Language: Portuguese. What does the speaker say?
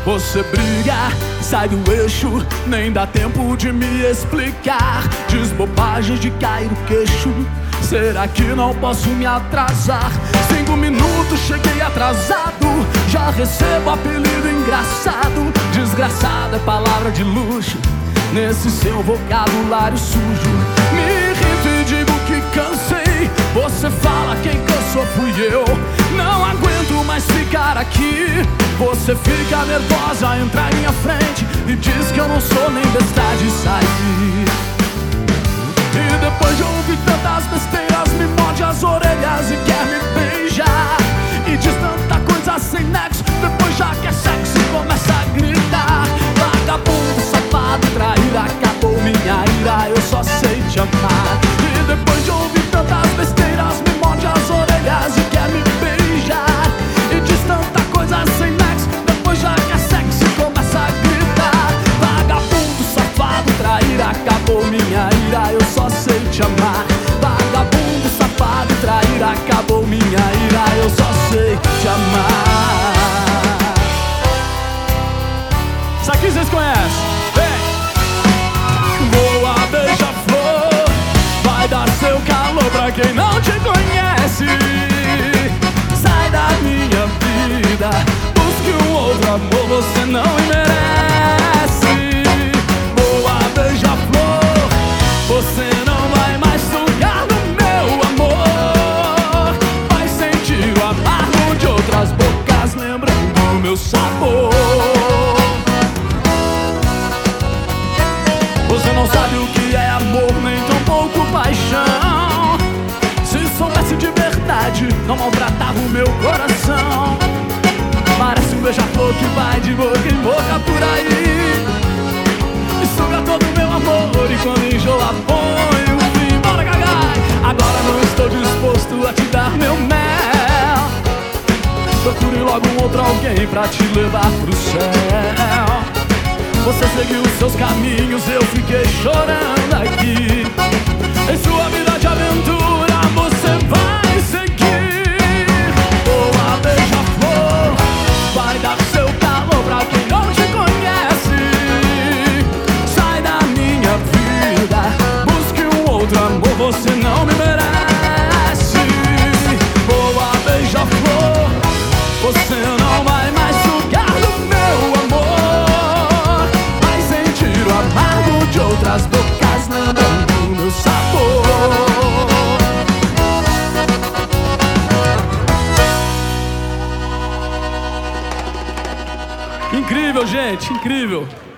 Você briga, sai do eixo, nem dá tempo de me explicar. Diz bobagens de cair o queixo. Será que não posso me atrasar? 5 minutos, cheguei atrasado. Já recebo apelido engraçado. Desgraçado é palavra de luxo nesse seu vocabulário sujo. Me irrito e digo que cansei. Você fala quem cansou fui eu. Não aguento mais ficar aqui. Você fica nervosa, entra em minha frente e diz que eu não sou nem besta de sair. E depois de ouvir tantas besteiras, me morde as orelhas e quer me beijar. E diz tanta coisa sem nexo, depois já quer sexo e começa a gritar. Vagabundo, safado, traíra, acabou minha ira, eu só sei te amar. E depois de ouvir tantas besteiras, me morde as orelhas e quer me beijar. E diz tanta coisa sem nexo, depois já quer sexo e começa a gritar. Vagabundo, safado, traíra, acabou minha ira, eu só sei te amar. Vagabundo, safado, traíra, acabou minha ira, eu só sei te amar. Isso aqui vocês conhecem? Vem! Voa, beija-flor, vai dar seu calor pra quem não te conhece. Sai da minha vida, busque um outro amor, você não me merece. Voa, beija-flor, você não vai mais sugar no meu amor. Vai sentir o amargo de outras bocas, lembrando o meu sabor. Você não sabe o que é amor, nem tão pouco paixão. Se soubesse de verdade, não maltratava o meu coração. Parece um beija-flor que vai de boca em boca por aí e suga todo o meu amor, e quando enjoa põe o fim. Bora, gagai! Agora não estou disposto a te dar meu mel. Procure logo um outro alguém pra te levar pro céu. Você seguiu seus caminhos, eu fiquei chorando aqui. Em sua vida de aventura você vai seguir. Boa, beija-flor, vai dar seu calor pra quem não te conhece. Sai da minha vida, busque um outro amor, você não me merece. Boa, beija-flor, você não vai mais sugar do meu amor. Vai sentir o amargo de outras bocas, lembrando o meu sabor. Incrível, gente, incrível.